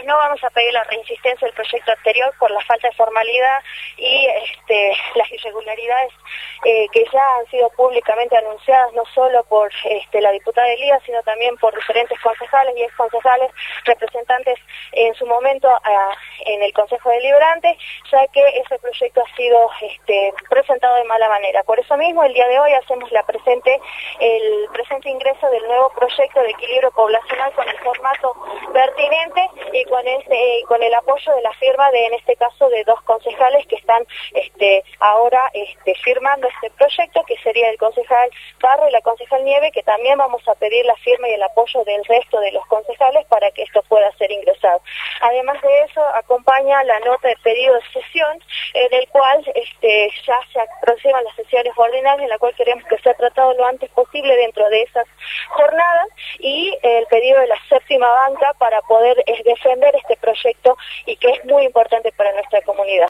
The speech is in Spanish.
no vamos a pedir la reinsistencia del proyecto anterior por la falta de formalidad y las irregularidades que ya han sido públicamente anunciadas, no solo por la diputada Elías, sino también por diferentes concejales y exconcejales, representantes en su momento en el Consejo Deliberante, ya que ese proyecto ha sido presentado de mala manera. Por eso mismo, el día de hoy hacemos el presente ingreso del nuevo proyecto de equilibrio poblacional con el formato pertinente y con el apoyo de la firma en este caso de dos concejales que están ahora firmando este proyecto, que sería el concejal Barro y la concejal Nieve, que también vamos a pedir la firma y el apoyo del resto de los concejales para que esto pueda ser ingresado. Además de eso, acompaña la nota de pedido de sesión, en el cual ya se aproximan las sesiones ordinarias, en la cual queremos que sea tratado lo antes posible dentro de esas jornadas, y el pedido de la séptima banca para poder defender este proyecto y que es muy importante para nuestra comunidad.